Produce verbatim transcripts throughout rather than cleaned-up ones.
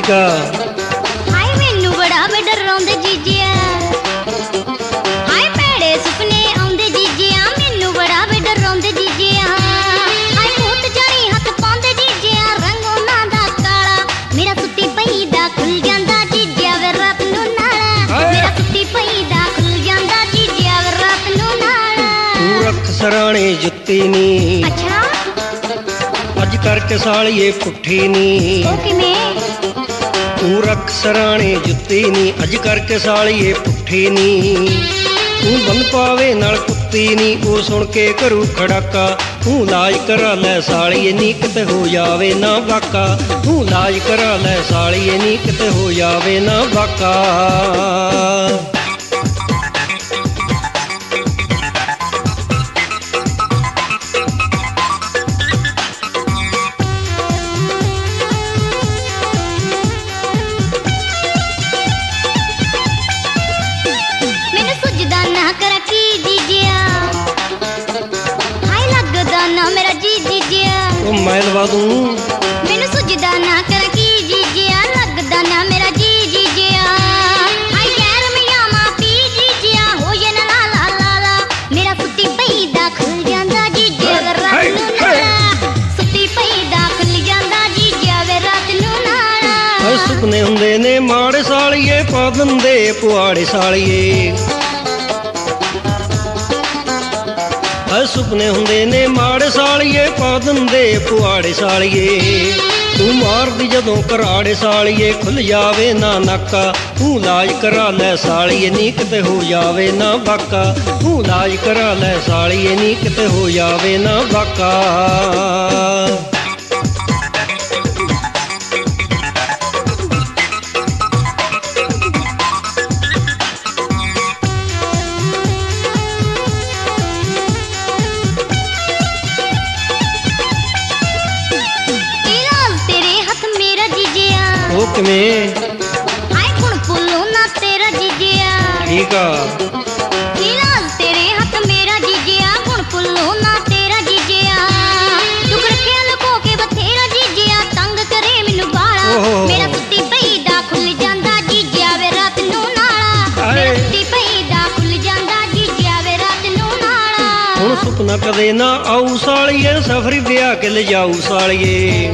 ਠੀਕ ਆ। ਹਾਏ ਮੈਨੂੰ ਬੜਾ ਵੇ ਡਰਾਉਂਦੇ ਜੀਜਿਆ, ਹਾਏ ਭੈੜੇ ਸੁਪਨੇ ਆਉਂਦੇ ਜੀਜਿਆ, ਮੈਨੂੰ ਬੜਾ ਵੇ ਡਰਾਉਂਦੇ ਜੀਜਿਆ। ਹਾਏ ਭੂਤ ਜਾਣੀ ਹੱਥ ਪਾਉਂਦੇ ਜੀਜਿਆ, ਰੰਗ ਉਹਨਾਂ ਦਾ ਕਾਲਾ, ਮੇਰਾ ਸੁੱਤੀ ਪਈ ਦਾ ਖੁੱਲ ਜਾਂਦਾ ਜੀਜਿਆ ਵੇ ਰਾਤ ਨੂੰ ਨਾਲਾ, ਮੇਰਾ ਸੁੱਤੀ ਪਈ ਦਾ ਖੁੱਲ ਜਾਂਦਾ ਜੀਜਿਆ ਵੇ ਰਾਤ ਨੂੰ ਨਾਲਾ। ਤੂੰ ਰੱਖ ਸਰਾਣੇ ਜੁੱਤੀ ਨੀ, ਅੱਛਾ ਅੱਜ ਕਰਕੇ ਸਾਲੀਏ ਪੁੱਠੀ ਨੀ। ਉਹ ਕਿਵੇਂ? ਤੂੰ ਰੱਖ ਸਰਾਣੇ ਜੁੱਤੀ ਨੀ, ਅੱਜ ਕਰਕੇ ਸਾਲੀਏ ਪੁੱਠੀ ਨੀ। ਤੂੰ ਬੰਦ ਪਾਵੇ ਨਾਲ ਕੁੱਤੀ ਨੀ, ਉਹ ਸੁਣ ਕੇ ਕਰੂ ਖੜਾਕਾ। ਤੂੰ ਲਾਜ ਕਰਾ ਲੈ ਸਾਲੀਏ ਨੀ, ਕਿਤੇ ਹੋ ਜਾਵੇ ਨਾ ਵਾਕਾ। ਤੂੰ ਲਾਜ ਕਰਾ ਲੈ ਸਾਲੀਏ ਨੀ, ਕਿਤੇ ਹੋ ਜਾਵੇ ਨਾ ਵਾਕਾ। ਮੈਂ ਲਵਾ ਦੂੰ, ਮੈਨੂੰ ਸੁਝਦਾ ਨਾ ਕਰ ਕੀ ਜੀਜਿਆ, ਲੱਗਦਾ ਨਾ ਮੇਰਾ ਜੀ ਜੀਜਿਆ। ਹਾਏ ਗੈਰ ਮੀਆਂ ਮਾਪੀ ਜੀਜਿਆ, ਹੋ ਜੇ ਨਾ ਲਾ ਲਾ ਲਾ ਲਾ, ਮੇਰਾ ਸੁੱਤੀ ਪਈ ਦਾ ਖੁੱਲ ਜਾਂਦਾ ਜੀਜਿਆ ਵੇ ਰਾਤ ਨੂੰ ਨਾਲਾ, ਸੁੱਤੀ ਪਈ ਦਾ ਖੁੱਲ ਜਾਂਦਾ ਜੀਜਿਆ ਵੇ ਰਾਤ ਨੂੰ ਨਾਲਾ। ਸੁਪਨੇ ਹੁੰਦੇ ਨੇ ਮਾੜੇ ਸਾਲੀਏ, ਪਾ ਦਿੰਦੇ ਪੁਆੜੇ ਸਾਲੀਏ। ਸੁਪਨੇ ਹੁੰਦੇ ਨੇ ਮਾੜੇ ਸਾਲੀਏ, ਪਾ ਦਿੰਦੇ ਪੁਆੜੇ ਸਾਲੀਏ। ਤੂੰ ਮਾਰਦੀ ਜਦੋਂ ਘਰਾੜੇ ਸਾਲੀਏ, ਖੁੱਲ ਜਾਵੇ ਨਾ ਨਾਕਾ। ਤੂੰ ਲਾਜ ਕਰਾ ਲੈ ਸਾਲੀਏ ਨੀ, ਕਿਤੇ ਹੋ ਜਾਵੇ ਨਾ ਵਾਕਾ। ਤੂੰ ਲਾਜ ਕਰਾ ਲੈ ਸਾਲੀਏ ਨੀ, ਕਿਤੇ ਹੋ ਜਾਵੇ ਨਾ ਵਾਕਾ। ਉਹ ਕਿਵੇਂ? ਹਾਏ ਹੁਣ ਪੁੱਲੂ ਨਾ ਤੇਰਾ ਜੀਜਿਆ, ਠੀਕ ਆ। ਕੀ ਨਾਲ ਤੇਰੇ ਹੱਥ ਮੇਰਾ ਜੀਜਿਆ, ਹੁਣ ਪੁੱਲੂ ਨਾ ਤੇਰਾ ਜੀਜਿਆ। ਦੁੱਖ ਰੱਖਿਆ ਲੁਕੋ ਕੇ ਬਥੇਰਾ ਜੀਜਿਆ, ਤੰਗ ਕਰੇ ਮੈਨੂੰ ਬਾਲਾ, ਮੇਰਾ ਸੁੱਤੀ ਪਈ ਦਾ ਖੁੱਲ ਜਾਂਦਾ ਜੀਜਿਆ ਵੇ ਰਾਤ ਨੂੰ ਨਾਲਾ, ਮੇਰਾ ਸੁੱਤੀ ਪਈ ਦਾ ਖੁੱਲ ਜਾਂਦਾ ਜੀਜਿਆ ਵੇ ਰਾਤ ਨੂੰ ਨਾਲਾ। ਹੁਣ ਸੁਪਨਾ ਕਦੇ ਨਾ ਆਊ ਸਾਲੀਏ, ਸਫਰੀ ਵਿਆਹ ਕੇ ਲਿਜਾਊ ਸਾਲੀਏ।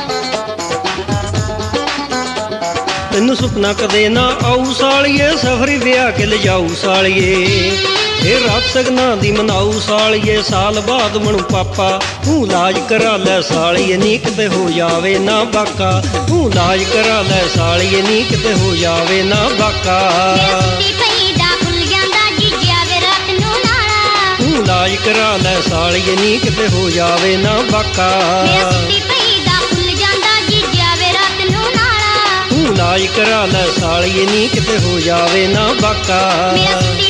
ਤੈਨੂੰ ਸੁਪਨਾ ਕਦੇ ਨਾ ਆਊ ਸਾਲੀਏ, ਸਫਰੀ ਵਿਆਹ ਕੇ ਲਿਜਾਊ ਸਾਲੀਏ। ਇਹ ਰਾਤ ਸਗਨਾਂ ਦੀ ਮਨਾਊ ਸਾਲੀਏ, ਸਾਲ ਬਾਅਦ ਬਣੂ ਪਾਪਾ। ਤੂੰ ਲਾਜ ਕਰਾ ਲੈ ਸਾਲੀਏ ਨੀ, ਕਿਤੇ ਹੋ ਜਾਵੇ ਨਾ ਵਾਕਾ। ਤੂੰ ਲਾਜ ਕਰਾ ਲੈ ਸਾਲੀਏ ਨੀ, ਕਿਤੇ ਹੋ ਜਾਵੇ ਨਾ ਵਾਕਾ। ਮੇਰਾ ਸੁੱਤੀ ਪਈ ਦਾ ਖੁੱਲ ਜਾਂਦਾ ਜੀਜਿਆ ਵੇ ਰਾਤ ਨੂੰ ਨਾਲਾ, ਤੂੰ ਲਾਜ ਕਰਾ ਲੈ ਸਾਲੀਏ ਨੀ, ਕਿਤੇ ਹੋ ਜਾਵੇ ਨਾ ਵਾਕਾ। ਮੇਰਾ ਸੁੱਤੀ ਪਈ ਦਾ ਖੁੱਲ ਜਾਂਦਾ ਜੀਜਿਆ ਵੇ ਰਾਤ ਨੂੰ ਨਾਲਾ, ਤੂੰ ਲਾਜ ਕਰਾ ਲੈ ਸਾਲੀਏ ਨੀ, ਕਿਤੇ ਹੋ ਜਾਵੇ ਨਾ ਵਾਕਾ। ਮੇਰਾ ਸੁੱਤੀ